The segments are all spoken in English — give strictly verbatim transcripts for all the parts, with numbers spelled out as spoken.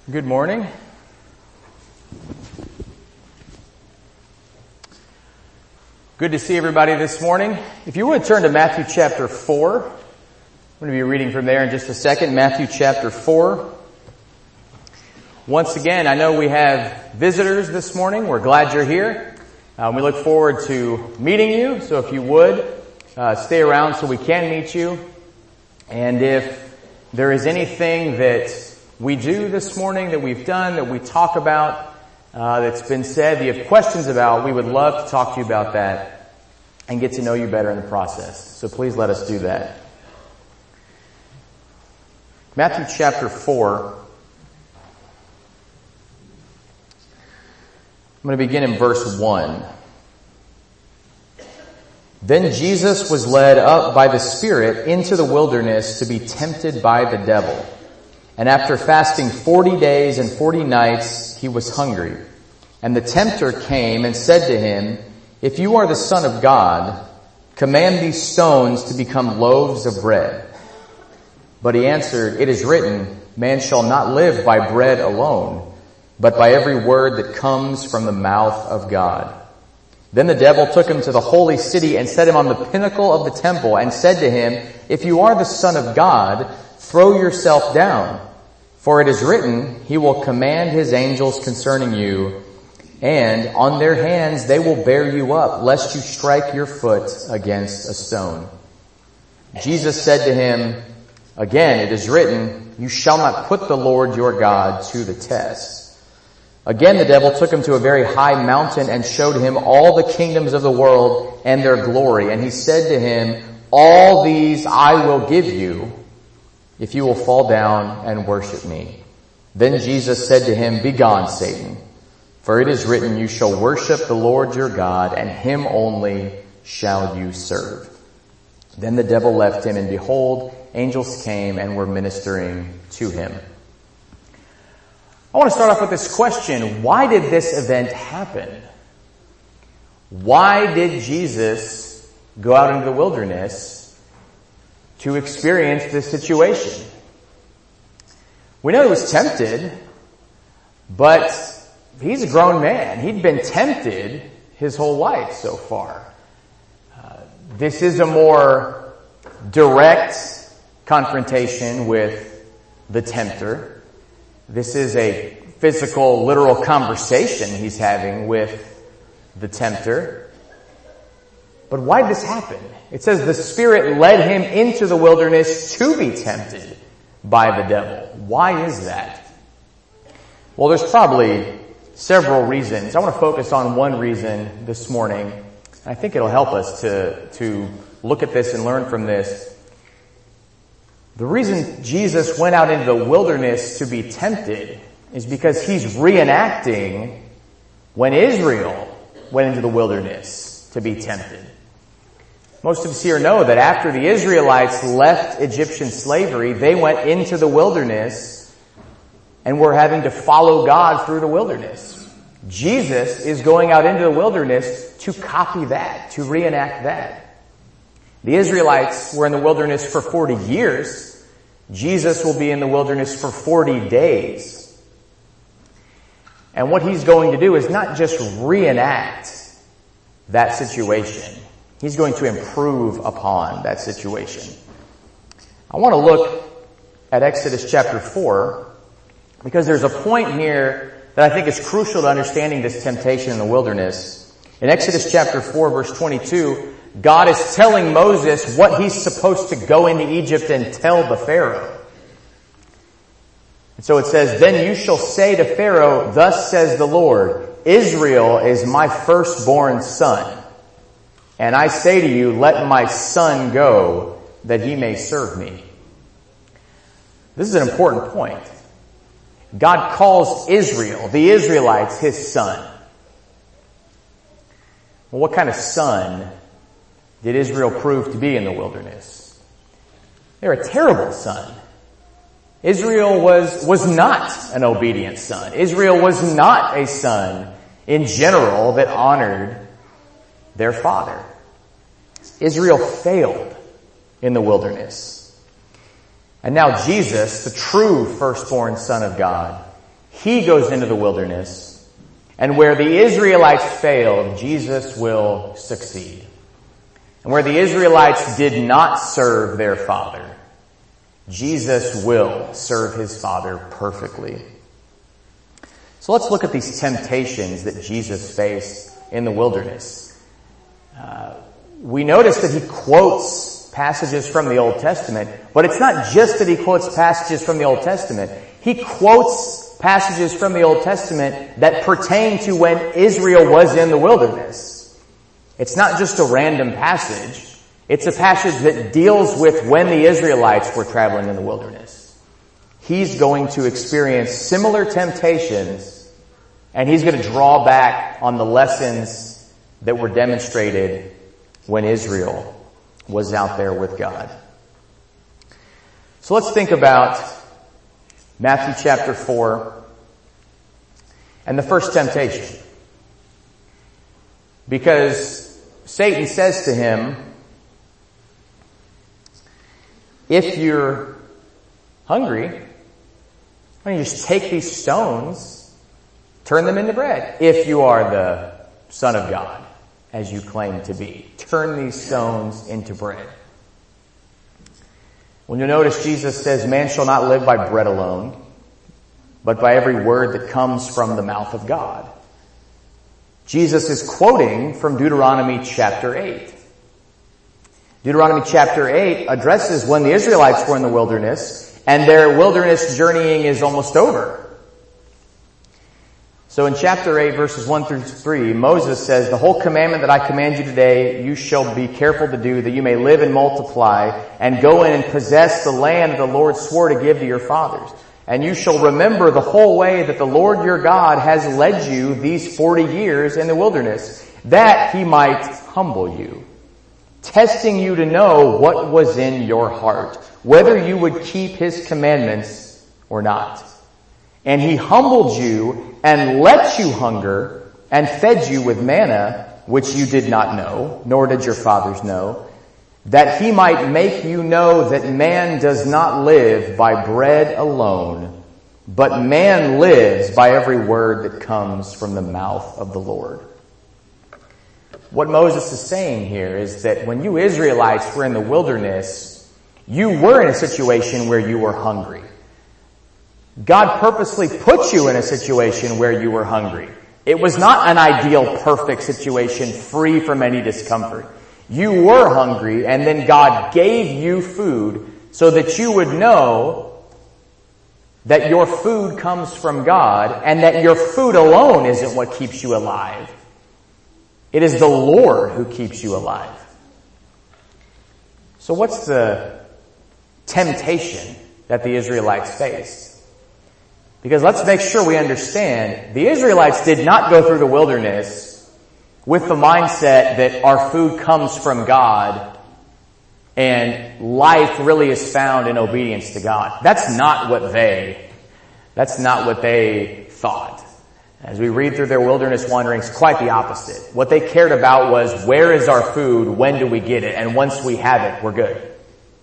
Good morning. Good to see everybody this morning. If you would turn to Matthew chapter four. I'm going to be reading from there in just a second. Matthew chapter four. Once again, I know we have visitors this morning. We're glad you're here. Um, we look forward to meeting you. So if you would, uh, stay around so we can meet you. And if there is anything that we do this morning, that we've done, that we talk about, uh, that's been said, that you have questions about, we would love to talk to you about that and get to know you better in the process. So please let us do that. Matthew chapter four. I'm going to begin in verse one. Then Jesus was led up by the Spirit into the wilderness to be tempted by the devil. And after fasting forty days and forty nights, he was hungry. And the tempter came and said to him, "If you are the Son of God, command these stones to become loaves of bread." But he answered, "It is written, man shall not live by bread alone, but by every word that comes from the mouth of God." Then the devil took him to the holy city and set him on the pinnacle of the temple and said to him, "If you are the Son of God, throw yourself down. For it is written, he will command his angels concerning you, and on their hands they will bear you up, lest you strike your foot against a stone." Jesus said to him, "Again it is written, you shall not put the Lord your God to the test." Again the devil took him to a very high mountain and showed him all the kingdoms of the world and their glory. And he said to him, "All these I will give you, if you will fall down and worship me." Then Jesus said to him, "Begone, Satan, for it is written, you shall worship the Lord your God, and him only shall you serve." Then the devil left him, and behold, angels came and were ministering to him. I want to start off with this question. Why did this event happen? Why did Jesus go out into the wilderness to experience this situation? We know he was tempted, but he's a grown man. He'd been tempted his whole life so far. Uh, this is a more direct confrontation with the tempter. This is a physical, literal conversation he's having with the tempter. But why did this happen? It says the Spirit led him into the wilderness to be tempted by the devil. Why is that? Well, there's probably several reasons. I want to focus on one reason this morning. I think it'll help us to, to look at this and learn from this. The reason Jesus went out into the wilderness to be tempted is because he's reenacting when Israel went into the wilderness to be tempted. Most of us here know that after the Israelites left Egyptian slavery, they went into the wilderness and were having to follow God through the wilderness. Jesus is going out into the wilderness to copy that, to reenact that. The Israelites were in the wilderness for forty years. Jesus will be in the wilderness for forty days. And what he's going to do is not just reenact that situation. He's going to improve upon that situation. I want to look at Exodus chapter four because there's a point here that I think is crucial to understanding this temptation in the wilderness. In Exodus chapter four verse twenty-two, God is telling Moses what he's supposed to go into Egypt and tell the Pharaoh. And so it says, "Then you shall say to Pharaoh, thus says the Lord, Israel is my firstborn son. And I say to you, let my son go, that he may serve me." This is an important point. God calls Israel, the Israelites, his son. Well, what kind of son did Israel prove to be in the wilderness? They're a terrible son. Israel was, was not an obedient son. Israel was not a son in general that honored their father. Israel failed in the wilderness. And now Jesus, the true firstborn Son of God, he goes into the wilderness, and where the Israelites failed, Jesus will succeed. And where the Israelites did not serve their Father, Jesus will serve his Father perfectly. So let's look at these temptations that Jesus faced in the wilderness. Uh, we notice that he quotes passages from the Old Testament, but it's not just that he quotes passages from the Old Testament. He quotes passages from the Old Testament that pertain to when Israel was in the wilderness. It's not just a random passage. It's a passage that deals with when the Israelites were traveling in the wilderness. He's going to experience similar temptations, and he's going to draw back on the lessons that were demonstrated when Israel was out there with God. So let's think about Matthew chapter four and the first temptation. Because Satan says to him, if you're hungry, why don't you just take these stones, turn them into bread? If you are the Son of God, as you claim to be, turn these stones into bread. When you notice, Jesus says, man shall not live by bread alone, but by every word that comes from the mouth of God. Jesus is quoting from Deuteronomy chapter eight. Deuteronomy chapter eight addresses when the Israelites were in the wilderness, and their wilderness journeying is almost over. So in chapter eight, verses one through three, Moses says, the whole commandment that I command you today, you shall be careful to do, that you may live and multiply, and go in and possess the land that the Lord swore to give to your fathers. And you shall remember the whole way that the Lord your God has led you these forty years in the wilderness, that he might humble you, testing you to know what was in your heart, whether you would keep his commandments or not. And he humbled you and let you hunger and fed you with manna, which you did not know, nor did your fathers know, that he might make you know that man does not live by bread alone, but man lives by every word that comes from the mouth of the Lord. What Moses is saying here is that when you Israelites were in the wilderness, you were in a situation where you were hungry. God purposely put you in a situation where you were hungry. It was not an ideal, perfect situation free from any discomfort. You were hungry, and then God gave you food so that you would know that your food comes from God and that your food alone isn't what keeps you alive. It is the Lord who keeps you alive. So what's the temptation that the Israelites faced? Because let's make sure we understand, the Israelites did not go through the wilderness with the mindset that our food comes from God and life really is found in obedience to God. That's not what they, that's not what they thought. As we read through their wilderness wanderings, quite the opposite. What they cared about was, where is our food? When do we get it? And once we have it, we're good.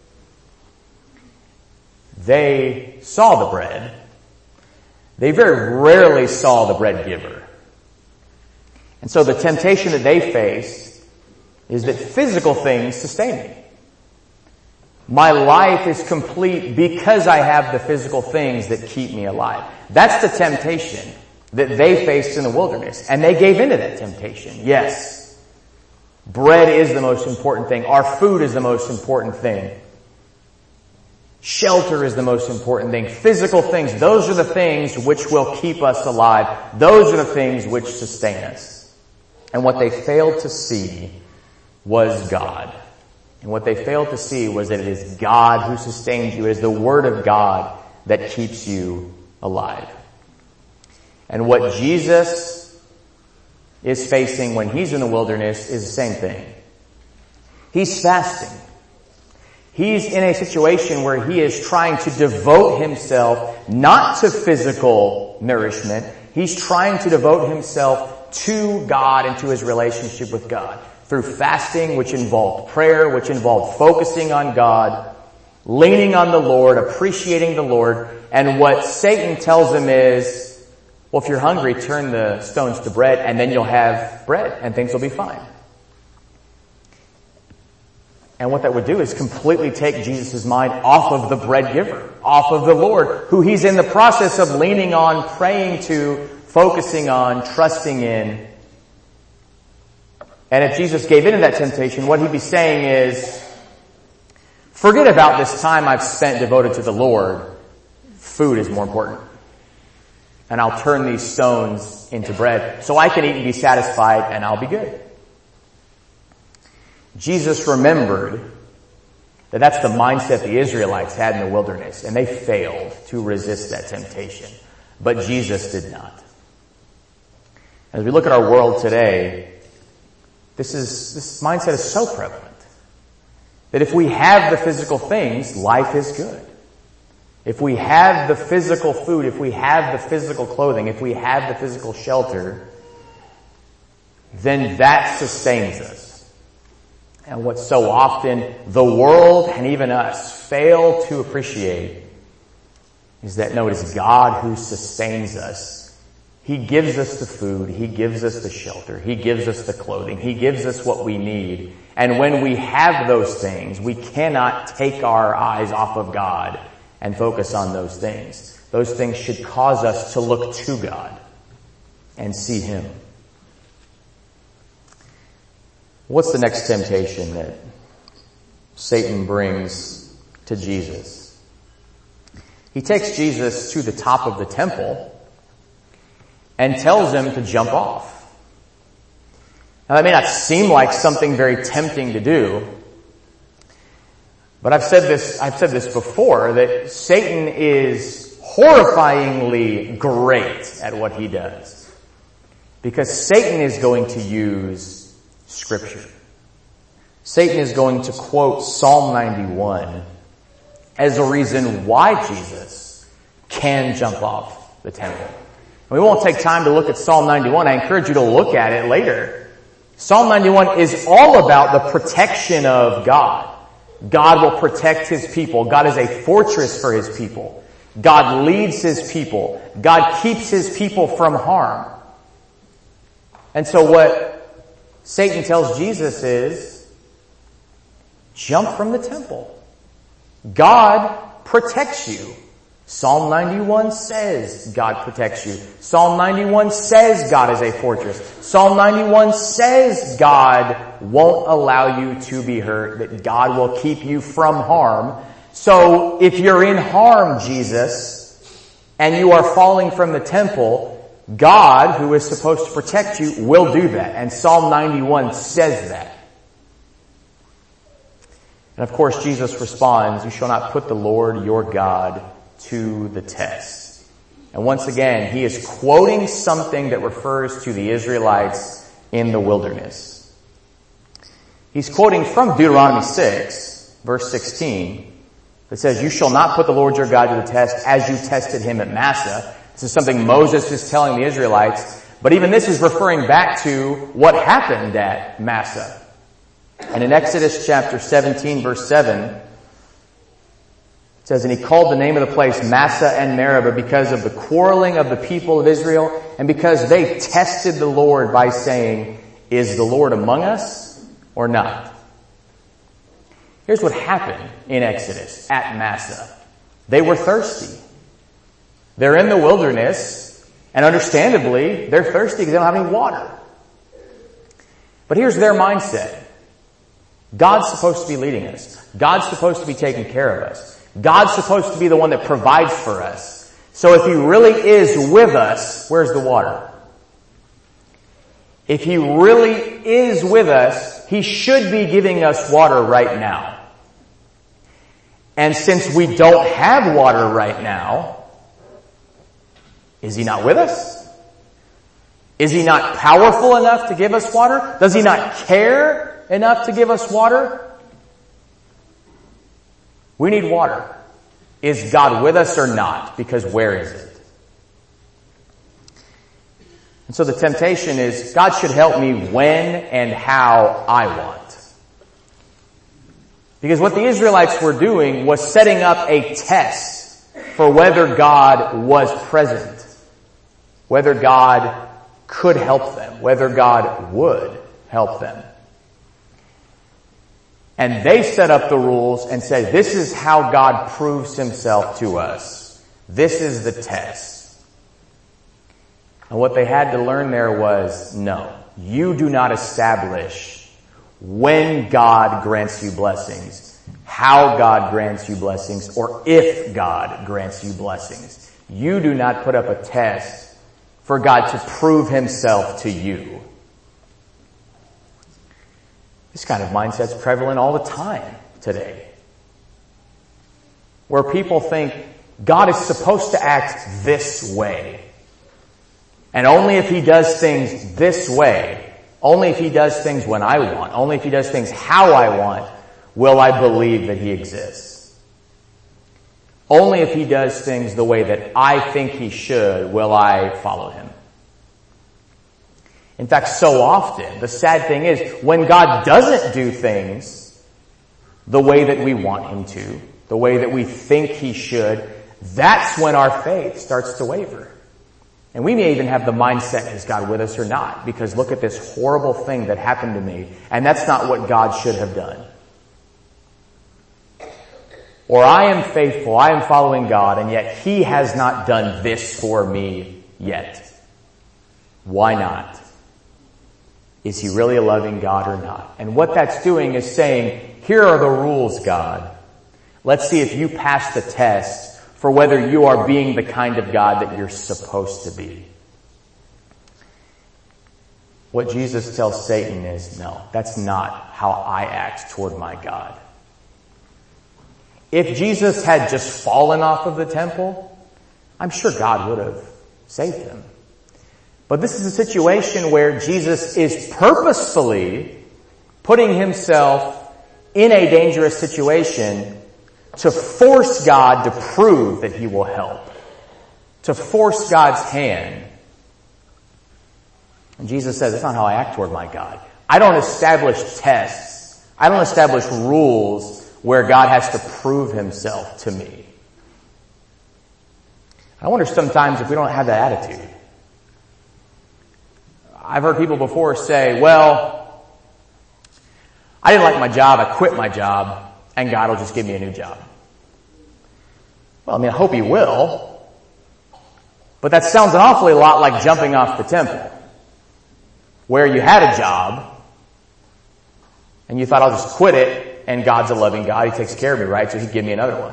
They saw the bread. They very rarely saw the bread giver. And so the temptation that they faced is that physical things sustain me. My life is complete because I have the physical things that keep me alive. That's the temptation that they faced in the wilderness. And they gave into that temptation. Yes, bread is the most important thing. Our food is the most important thing. Shelter is the most important thing. Physical things, those are the things which will keep us alive. Those are the things which sustain us. And what they failed to see was God. And what they failed to see was that it is God who sustains you. It is the Word of God that keeps you alive. And what Jesus is facing when he's in the wilderness is the same thing. He's fasting. He's in a situation where he is trying to devote himself not to physical nourishment. He's trying to devote himself to God and to his relationship with God through fasting, which involved prayer, which involved focusing on God, leaning on the Lord, appreciating the Lord. And what Satan tells him is, Well, if you're hungry, turn the stones to bread and then you'll have bread and things will be fine. And what that would do is completely take Jesus' mind off of the bread giver, off of the Lord, who he's in the process of leaning on, praying to, focusing on, trusting in. And if Jesus gave in to that temptation, what he'd be saying is, forget about this time I've spent devoted to the Lord. Food is more important. And I'll turn these stones into bread so I can eat and be satisfied and I'll be good. Jesus remembered that that's the mindset the Israelites had in the wilderness, and they failed to resist that temptation. But Jesus did not. As we look at our world today, this is, this mindset is so prevalent that if we have the physical things, life is good. If we have the physical food, if we have the physical clothing, if we have the physical shelter, then that sustains us. And what so often the world and even us fail to appreciate is that, no, it is God who sustains us. He gives us the food. He gives us the shelter. He gives us the clothing. He gives us what we need. And when we have those things, we cannot take our eyes off of God and focus on those things. Those things should cause us to look to God and see Him. What's the next temptation that Satan brings to Jesus? He takes Jesus to the top of the temple and tells him to jump off. Now that may not seem like something very tempting to do, but I've said this, I've said this before, that Satan is horrifyingly great at what he does. Because Satan is going to use Scripture. Satan is going to quote Psalm ninety-one as a reason why Jesus can jump off the temple. We won't take time to look at Psalm ninety-one. I encourage you to look at it later. Psalm ninety-one is all about the protection of God. God will protect His people. God is a fortress for His people. God leads His people. God keeps His people from harm. And so what Satan tells Jesus is, jump from the temple. God protects you. Psalm ninety-one says God protects you. Psalm ninety-one says God is a fortress. Psalm ninety-one says God won't allow you to be hurt, that God will keep you from harm. So if you're in harm, Jesus, and you are falling from the temple, God, who is supposed to protect you, will do that. And Psalm ninety-one says that. And of course, Jesus responds, you shall not put the Lord your God to the test. And once again, he is quoting something that refers to the Israelites in the wilderness. He's quoting from Deuteronomy six, verse sixteen, that says, you shall not put the Lord your God to the test as you tested him at Massah. This is something Moses is telling the Israelites, but even this is referring back to what happened at Massah. And in Exodus chapter seventeen, verse seven, it says, and he called the name of the place Massah and Meribah because of the quarreling of the people of Israel and because they tested the Lord by saying, is the Lord among us or not? Here's what happened in Exodus at Massah. They were thirsty. They're in the wilderness, and understandably, they're thirsty because they don't have any water. But here's their mindset. God's supposed to be leading us. God's supposed to be taking care of us. God's supposed to be the one that provides for us. So if He really is with us, where's the water? If He really is with us, He should be giving us water right now. And since we don't have water right now, is He not with us? Is He not powerful enough to give us water? Does He not care enough to give us water? We need water. Is God with us or not? Because where is it? And so the temptation is, God should help me when and how I want. Because what the Israelites were doing was setting up a test for whether God was present. whether God could help them, whether God would help them. And they set up the rules and said, this is how God proves himself to us. This is the test. And what they had to learn there was, no, you do not establish when God grants you blessings, how God grants you blessings, or if God grants you blessings. You do not put up a test for God to prove himself to you. This kind of mindset's prevalent all the time today, where people think God is supposed to act this way. And only if he does things this way, only if he does things when I want, only if he does things how I want, will I believe that he exists. Only if he does things the way that I think he should will I follow him. In fact, so often, the sad thing is, when God doesn't do things the way that we want him to, the way that we think he should, that's when our faith starts to waver. And we may even have the mindset, is God with us or not? Because look at this horrible thing that happened to me, and that's not what God should have done. Or I am faithful, I am following God, and yet he has not done this for me yet. Why not? Is he really a loving God or not? And what that's doing is saying, here are the rules, God. Let's see if you pass the test for whether you are being the kind of God that you're supposed to be. What Jesus tells Satan is, no, that's not how I act toward my God. If Jesus had just fallen off of the temple, I'm sure God would have saved him. But this is a situation where Jesus is purposefully putting himself in a dangerous situation to force God to prove that he will help, to force God's hand. And Jesus says, that's not how I act toward my God. I don't establish tests. I don't establish rules where God has to prove himself to me. I wonder sometimes if we don't have that attitude. I've heard people before say, well, I didn't like my job, I quit my job, and God will just give me a new job. Well, I mean, I hope he will, but that sounds an awfully lot like jumping off the temple, where you had a job, and you thought, I'll just quit it, and God's a loving God, he takes care of me, right? So he'd give me another one.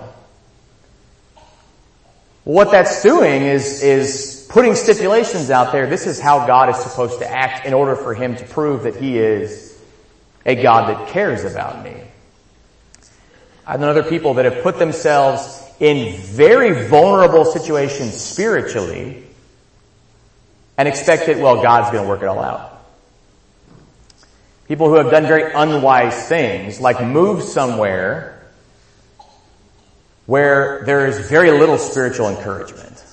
What that's doing is, is putting stipulations out there. This is how God is supposed to act in order for him to prove that he is a God that cares about me. I've known other people that have put themselves in very vulnerable situations spiritually and expected, well, God's going to work it all out. People who have done very unwise things, like move somewhere where there is very little spiritual encouragement.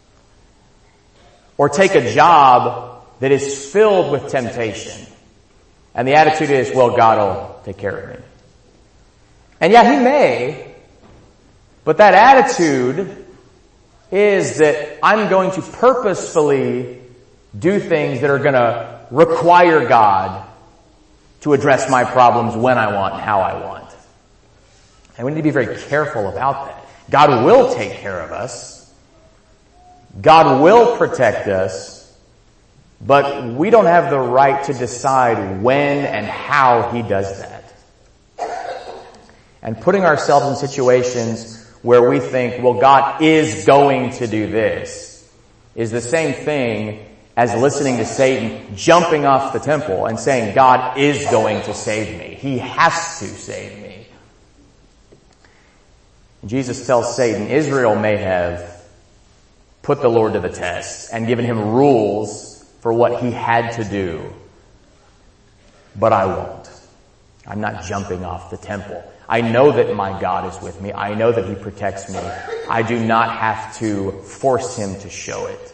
Or take a job that is filled with temptation. And the attitude is, well, God will take care of me. And yeah, he may, but that attitude is that I'm going to purposefully do things that are going to require God to address my problems when I want and how I want. And we need to be very careful about that. God will take care of us. God will protect us. But we don't have the right to decide when and how he does that. And putting ourselves in situations where we think, well, God is going to do this, is the same thing as listening to Satan jumping off the temple and saying, God is going to save me. He has to save me. Jesus tells Satan, Israel may have put the Lord to the test and given him rules for what he had to do, but I won't. I'm not jumping off the temple. I know that my God is with me. I know that he protects me. I do not have to force him to show it.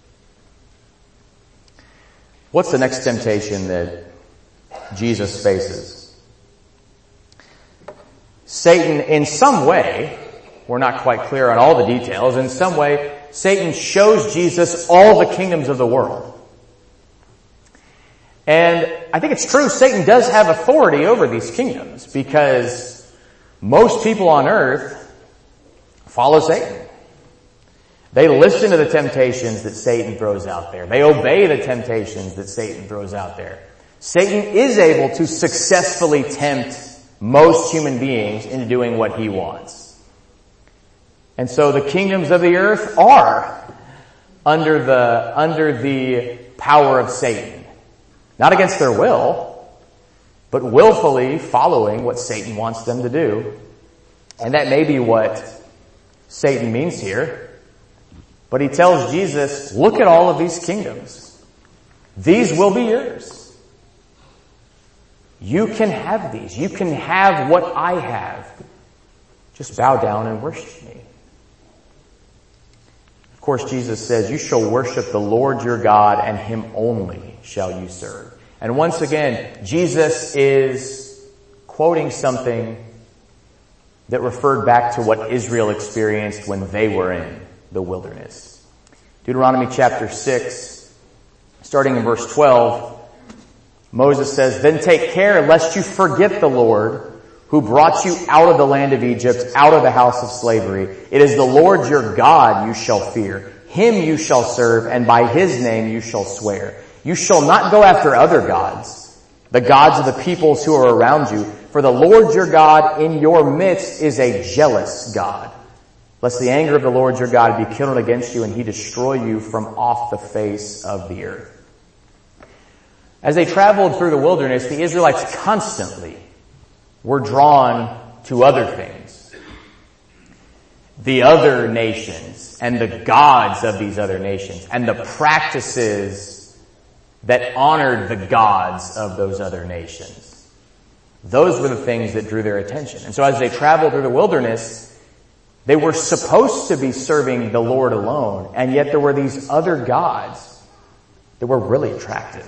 What's the next temptation that Jesus faces? Satan, in some way, we're not quite clear on all the details. In some way, Satan shows Jesus all the kingdoms of the world. And I think it's true, Satan does have authority over these kingdoms because most people on earth follow Satan. They listen to the temptations that Satan throws out there. They obey the temptations that Satan throws out there. Satan is able to successfully tempt most human beings into doing what he wants. And so the kingdoms of the earth are under the, under the power of Satan. Not against their will, but willfully following what Satan wants them to do. And that may be what Satan means here. But he tells Jesus, look at all of these kingdoms. These will be yours. You can have these. You can have what I have. Just bow down and worship me. Of course, Jesus says, you shall worship the Lord your God, and him only shall you serve. And once again, Jesus is quoting something that referred back to what Israel experienced when they were in the wilderness. Deuteronomy chapter six, starting in verse twelve, Moses says, then take care lest you forget the Lord who brought you out of the land of Egypt, out of the house of slavery. It is the Lord your God you shall fear. Him you shall serve, and by his name you shall swear. You shall not go after other gods, the gods of the peoples who are around you, for the Lord your God in your midst is a jealous God. Lest the anger of the Lord your God be kindled against you and he destroy you from off the face of the earth. As they traveled through the wilderness, the Israelites constantly were drawn to other things. The other nations and the gods of these other nations and the practices that honored the gods of those other nations. Those were the things that drew their attention. And so as they traveled through the wilderness, they were supposed to be serving the Lord alone, and yet there were these other gods that were really attractive.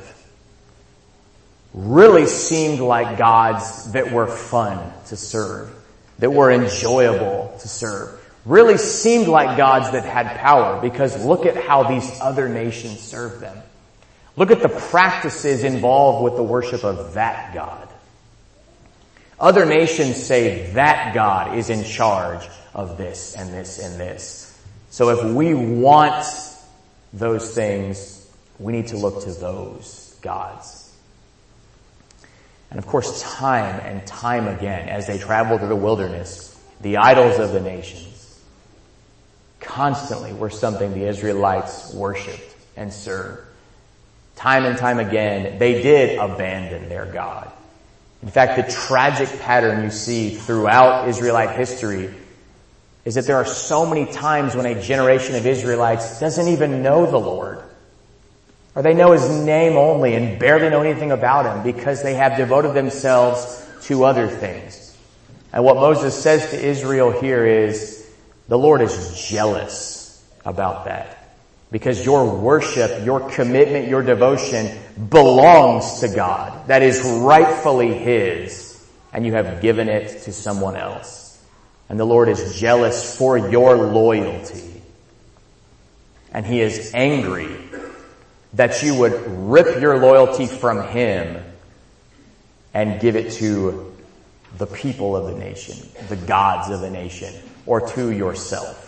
Really seemed like gods that were fun to serve, that were enjoyable to serve. Really seemed like gods that had power, because look at how these other nations served them. Look at the practices involved with the worship of that God. Other nations say that God is in charge of this and this and this. So if we want those things, we need to look to those gods. And of course, time and time again, as they traveled through the wilderness, the idols of the nations constantly were something the Israelites worshipped and served. Time and time again, they did abandon their God. In fact, the tragic pattern you see throughout Israelite history is that there are so many times when a generation of Israelites doesn't even know the Lord. Or they know his name only and barely know anything about him because they have devoted themselves to other things. And what Moses says to Israel here is, the Lord is jealous about that. Because your worship, your commitment, your devotion belongs to God. That is rightfully his. And you have given it to someone else. And the Lord is jealous for your loyalty. And he is angry that you would rip your loyalty from him and give it to the people of the nation, the gods of the nation, or to yourself.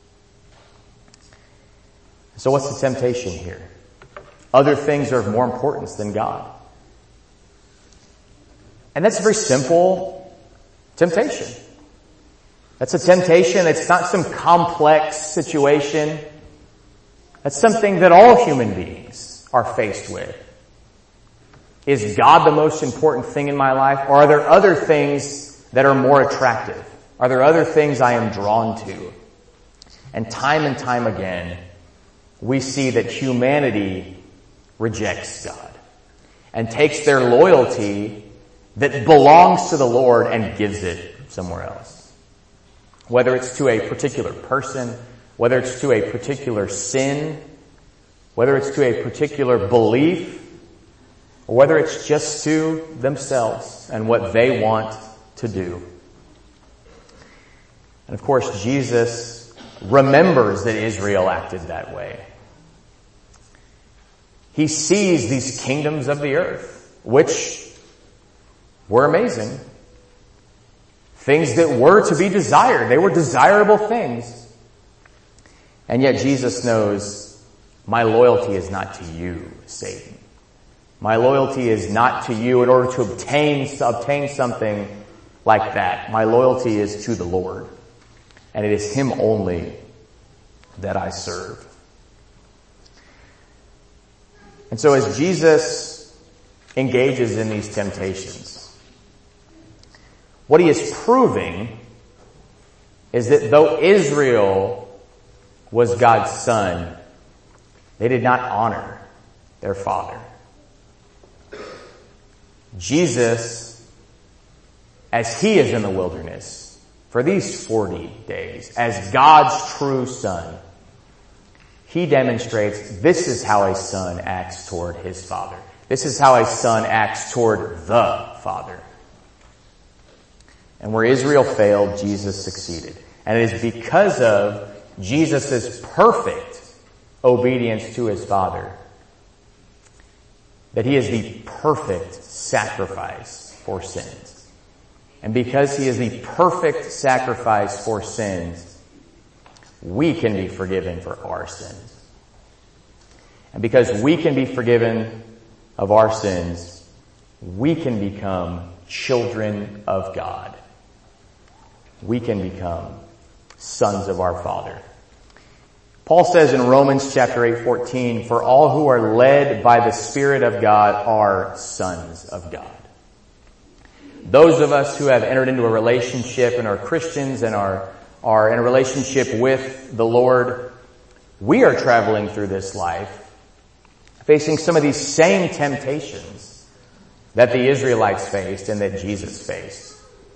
So what's the temptation here? Other things are of more importance than God. And that's a very simple temptation. That's a temptation. It's not some complex situation. That's something that all human beings are faced with. Is God the most important thing in my life? Or are there other things that are more attractive? Are there other things I am drawn to? And time and time again, we see that humanity rejects God and takes their loyalty that belongs to the Lord and gives it somewhere else. Whether it's to a particular person, whether it's to a particular sin, whether it's to a particular belief, or whether it's just to themselves and what they want to do. And of course, Jesus remembers that Israel acted that way. He sees these kingdoms of the earth, which were amazing. Things that were to be desired. They were desirable things. And yet Jesus knows, my loyalty is not to you, Satan. My loyalty is not to you in order to obtain, to obtain something like that. My loyalty is to the Lord. And it is Him only that I serve. And so as Jesus engages in these temptations, what He is proving is that though Israel was God's son, they did not honor their father. Jesus, as He is in the wilderness for these forty days, as God's true son, He demonstrates this is how a son acts toward his father. This is how a son acts toward the Father. And where Israel failed, Jesus succeeded. And it is because of Jesus' perfect obedience to His Father that He is the perfect sacrifice for sins. And because He is the perfect sacrifice for sins, we can be forgiven for our sins. And because we can be forgiven of our sins, we can become children of God. We can become sons of our Father. Paul says in Romans chapter eight fourteen, for all who are led by the Spirit of God are sons of God. Those of us who have entered into a relationship and are Christians and are, are in a relationship with the Lord, we are traveling through this life facing some of these same temptations that the Israelites faced and that Jesus faced.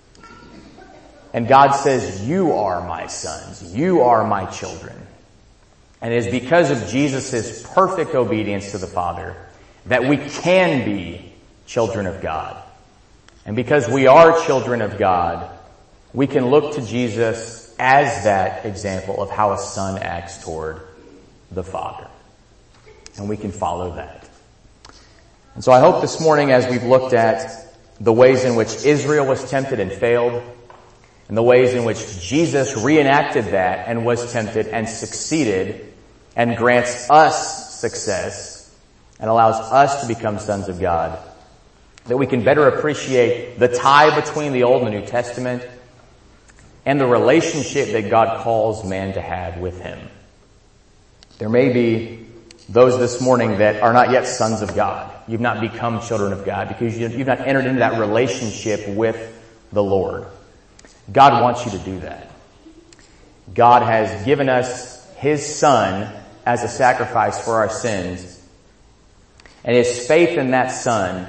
And God says, you are my sons. You are my children. And it is because of Jesus' perfect obedience to the Father that we can be children of God. And because we are children of God, we can look to Jesus as that example of how a son acts toward the Father. And we can follow that. And so I hope this morning, as we've looked at the ways in which Israel was tempted and failed, and the ways in which Jesus reenacted that and was tempted and succeeded and grants us success and allows us to become sons of God, that we can better appreciate the tie between the Old and the New Testament and the relationship that God calls man to have with Him. There may be those this morning that are not yet sons of God. You've not become children of God because you've not entered into that relationship with the Lord. God wants you to do that. God has given us His Son as a sacrifice for our sins. And it is faith in that Son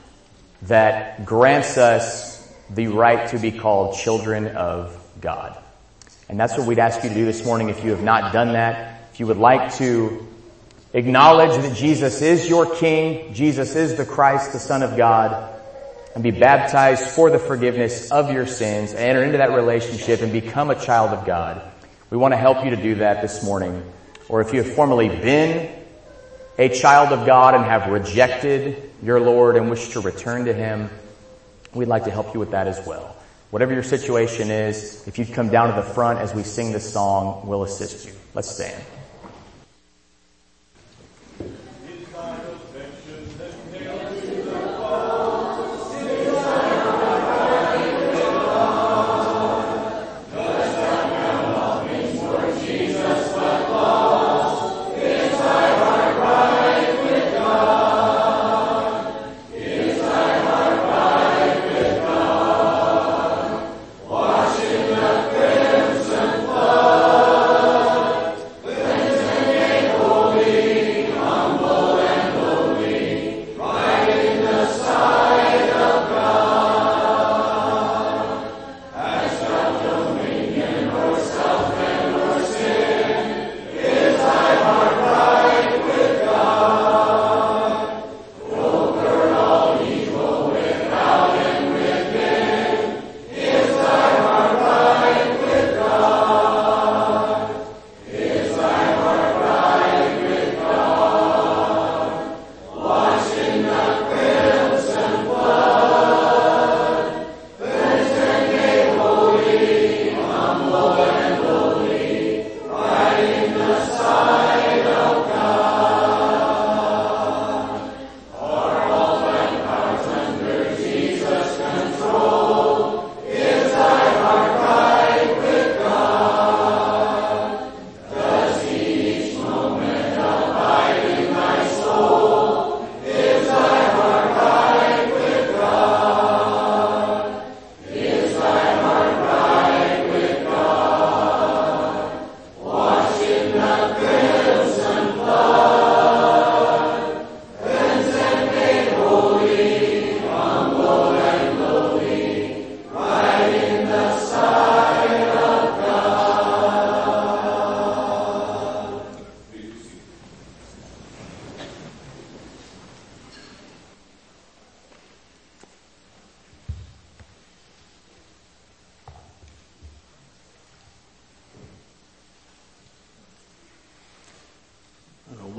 that grants us the right to be called children of God. And that's what we'd ask you to do this morning if you have not done that. If you would like to acknowledge that Jesus is your King, Jesus is the Christ, the Son of God, and be baptized for the forgiveness of your sins and enter into that relationship and become a child of God. We want to help you to do that this morning. Or if you have formerly been a child of God and have rejected your Lord and wish to return to Him, we'd like to help you with that as well. Whatever your situation is, if you'd come down to the front as we sing this song, we'll assist you. Let's stand. When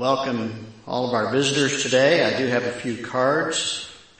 welcome all of our visitors today. I do have a few cards